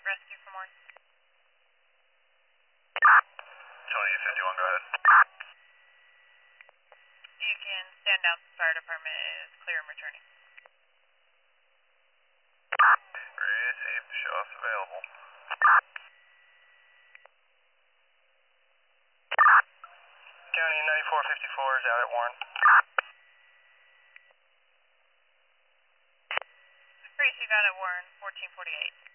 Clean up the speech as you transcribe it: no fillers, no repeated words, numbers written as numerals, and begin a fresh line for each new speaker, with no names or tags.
rescue from Warren.
2051, go ahead.
You can stand down. The fire department is clear and returning.
Received. Show us available. County 9454 is out at Warren.
Grace, you got it, Warren, 1448.